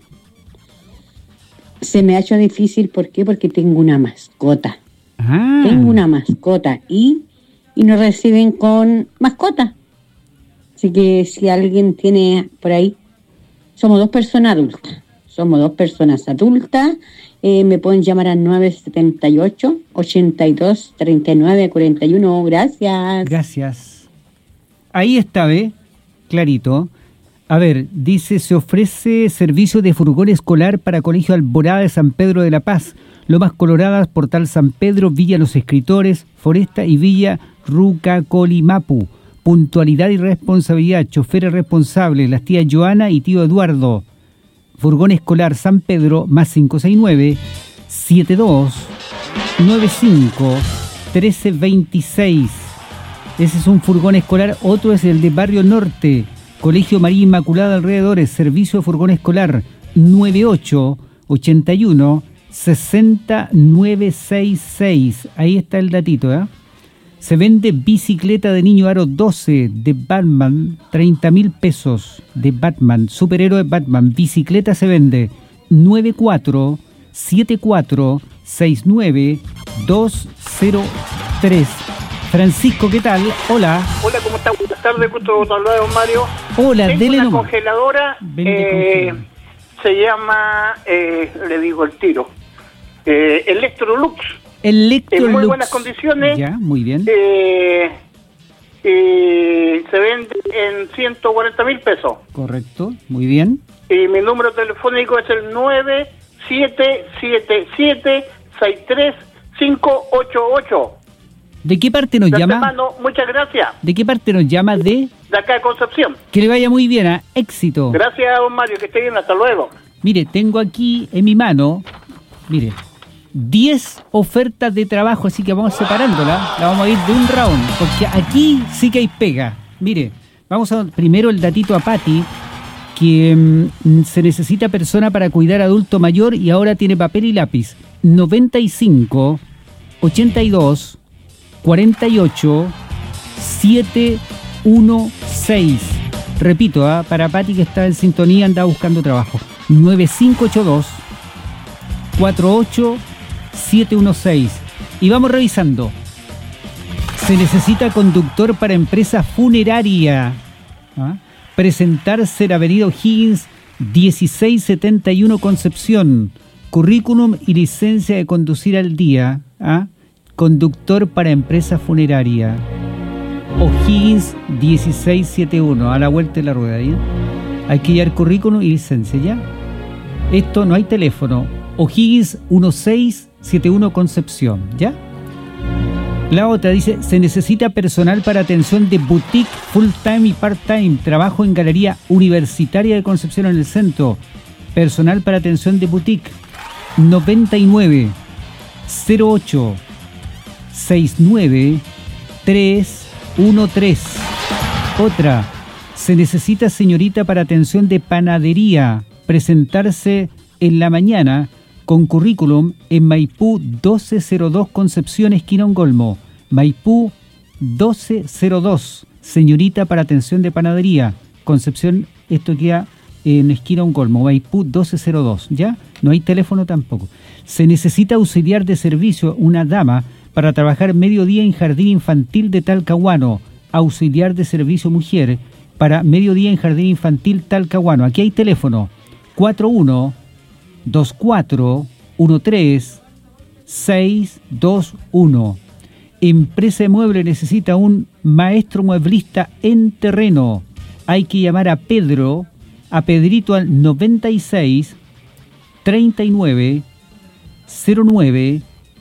Se me ha hecho difícil, ¿por qué? Porque tengo una mascota. Ah. Tengo una mascota y, y nos reciben con mascota. Así que si alguien tiene por ahí, somos dos personas adultas. Somos dos personas adultas. Eh, me pueden llamar al nueve siete ocho, ochenta y dos, treinta y nueve, cuarenta y uno. Gracias. Gracias. Ahí está, ¿ve? Clarito. A ver, dice, se ofrece servicio de furgón escolar para Colegio Alborada de San Pedro de la Paz, Lomas Coloradas, Portal San Pedro, Villa Los Escritores, Foresta y Villa Rucacolimapu. Puntualidad y responsabilidad, choferes responsables, las tías Joana y tío Eduardo. Furgón escolar San Pedro, más cinco seis nueve, siete dos, nueve cinco, uno tres dos seis. Ese es un furgón escolar, otro es el de Barrio Norte, Colegio María Inmaculada Alrededores, servicio de furgón escolar nueve ocho, ochenta y uno, sesenta, nueve sesenta y seis. Ahí está el datito, ¿eh? Se vende bicicleta de niño aro doce de Batman, treinta mil pesos de Batman, superhéroe Batman. Bicicleta se vende nueve cuatro siete cuatro seis nueve dos cero tres. Francisco, ¿qué tal? Hola. Hola, ¿cómo está? Buenas tardes, gusto saludar a don Mario. Hola, Tengo dele una nomás. congeladora, eh, se llama, eh, le digo el tiro, eh, Electrolux. Electrolux. En muy buenas condiciones. Ya, muy bien. Eh, eh, se vende en ciento cuarenta mil pesos. Correcto, muy bien. Y mi número telefónico es el nueve siete siete siete seis tres cinco ocho ocho. ¿De qué parte nos De llama? antemano, muchas gracias. ¿De qué parte nos llama? De De acá de Concepción. que le vaya muy bien, a éxito. Gracias, don Mario, que esté bien, hasta luego. Mire, tengo aquí en mi mano, mire, diez ofertas de trabajo, así que vamos separándola, la vamos a ir de un round, porque aquí sí que hay pega. Mire, vamos a primero el datito a Patti, que mm, se necesita persona para cuidar adulto mayor y ahora tiene papel y lápiz. noventa y cinco, ochenta y dos, cuarenta y ocho, setecientos dieciséis. Repito, ¿ah? Para Patti que está en sintonía, anda buscando trabajo. nueve cinco ocho dos, cuatro ocho siete uno seis. Y vamos revisando. Se necesita conductor para empresa funeraria. ¿Ah? Presentarse en Avenida O'Higgins dieciséis setenta y uno Concepción. Currículum y licencia de conducir al día. ¿Ah? Conductor para empresa funeraria. O'Higgins dieciséis setenta y uno, a la vuelta de la rueda. ¿Ya? Hay que llevar currículum y licencia, ¿ya? Esto no hay teléfono. O'Higgins dieciséis setenta y uno Concepción, ¿ya? La otra dice, se necesita personal para atención de boutique, full time y part time. Trabajo en Galería Universitaria de Concepción en el centro. Personal para atención de boutique. noventa y nueve, cero ocho, sesenta y nueve, trescientos trece. Otra, se necesita señorita para atención de panadería. Presentarse en la mañana con currículum en Maipú doce cero dos Concepción, esquina Ongolmo. Maipú doce cero dos, señorita para atención de panadería. Concepción, esto queda en esquina Ongolmo, Maipú doce cero dos, ¿ya? No hay teléfono tampoco. Se necesita auxiliar de servicio, una dama, para trabajar mediodía en Jardín Infantil de Talcahuano. Auxiliar de servicio mujer para mediodía en Jardín Infantil Talcahuano. Aquí hay teléfono cuatro uno dos cuatro uno tres seis dos uno. Empresa de mueble necesita un maestro mueblista en terreno. Hay que llamar a Pedro, a Pedrito al noventa y seis treinta y nueve cero nueve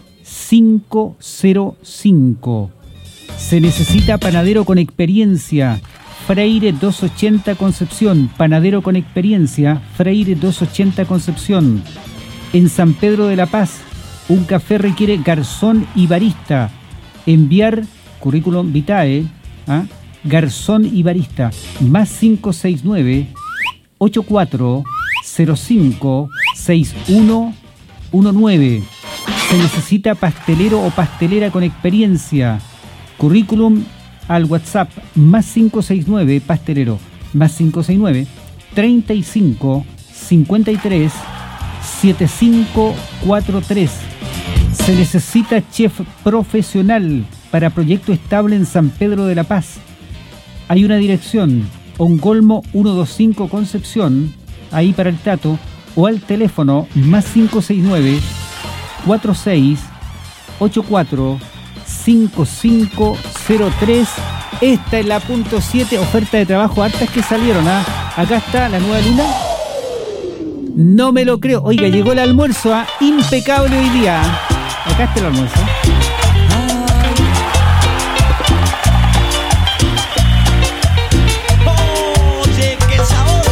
cinco cero cinco. Se necesita panadero con experiencia. Freire doscientos ochenta Concepción. Panadero con experiencia. Freire doscientos ochenta Concepción. En San Pedro de la Paz, un café requiere garzón y barista. Enviar currículum vitae, ¿ah? Garzón y barista. Más cinco seis nueve ocho cuatro cero cinco seis uno uno nueve. Se necesita pastelero o pastelera con experiencia. Currículum al WhatsApp más cinco seis nueve, pastelero, más cinco seis nueve, treinta y cinco, cincuenta y tres, setenta y cinco cuarenta y tres. Se necesita chef profesional para proyecto estable en San Pedro de la Paz. Hay una dirección, Ongolmo ciento veinticinco Concepción, ahí para el trato, o al teléfono más cinco seis nueve, cuatro seis ocho cuatro, cinco cinco cero tres. Esta es la punto siete, oferta de trabajo hartas que salieron. ¿Ah? Acá está la nueva luna. No me lo creo. Oiga, llegó el almuerzo. ¿Ah? Impecable hoy día. Acá está el almuerzo. Oye, qué sabor.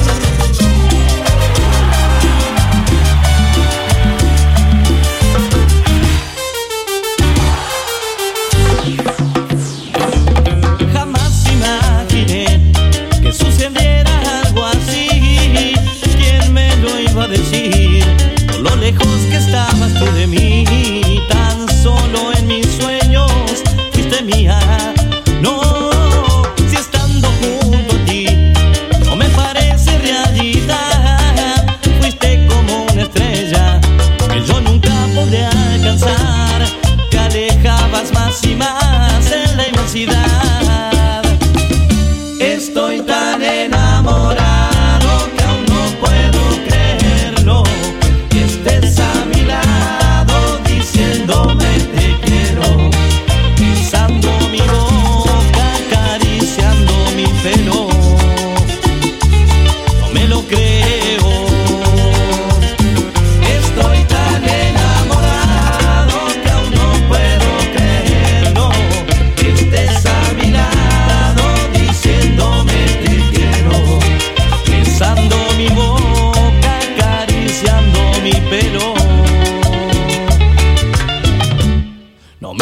Jamás imaginé que sucediera algo así. ¿Quién me lo iba a decir? Por lo lejos que estabas tú de mí, tan solo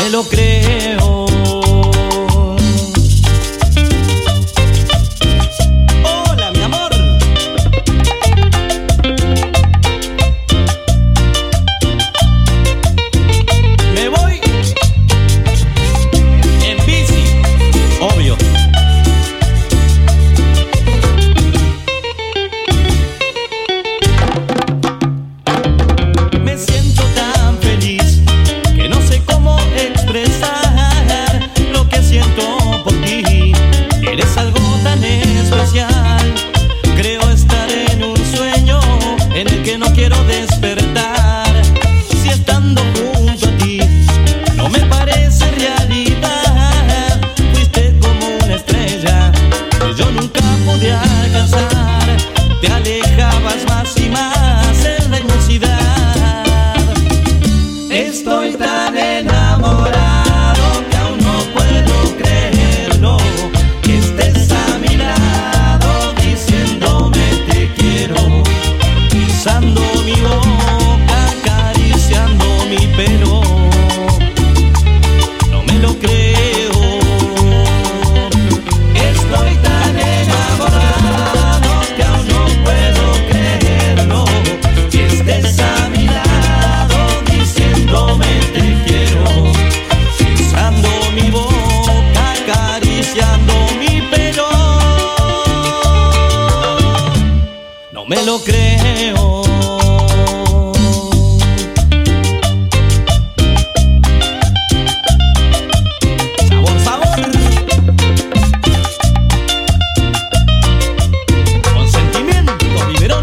me lo creo. Hola, mi amor. Me voy en bici, obvio. Me siento tan feliz que no sé cómo expresar lo que siento por ti. Eres algo tan especial. Creo estar en un sueño en el que no quiero despertar. Si estando junto a ti no me parece realidad. Fuiste como una estrella que yo nunca pude alcanzar. Te alejabas más y más en la inmensidad. Estoy tan enamorado que aún no puedo creerlo. Que estés a mi lado diciéndome te quiero. Pisando mi boca, acariciando mi pelo. No me lo creo. Estoy tan enamorado que aún no puedo creerlo. Que estés a mi lado diciéndome te quiero. Pisando mi boca, acariciando mi pelo. No me lo creo. Sabor, sabor. Con sentimiento, biberón.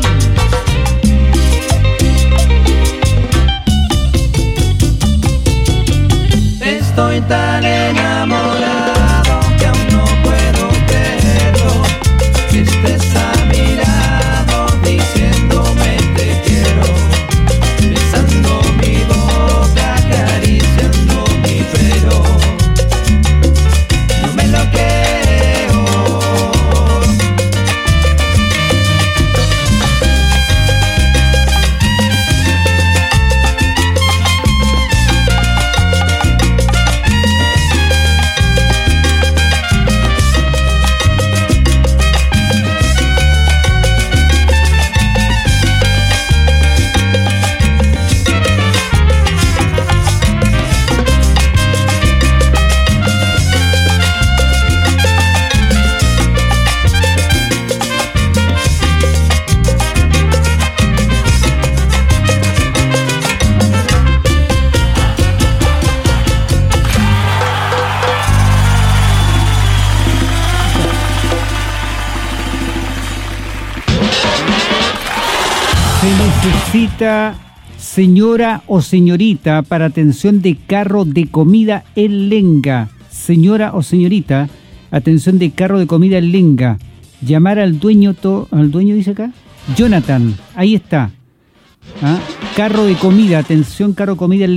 Estoy tan enamorado que aún no puedo creerlo. Que estés a mi lado diciéndome te quiero. Besando mi boca, acariciando mi pelo. No me lo creo. Se necesita señora o señorita para atención de carro de comida en Lenga. Señora o señorita, atención de carro de comida en Lenga. Llamar al dueño, to, al dueño dice acá, Jonathan, ahí está. ¿Ah? Carro de comida, atención carro de comida en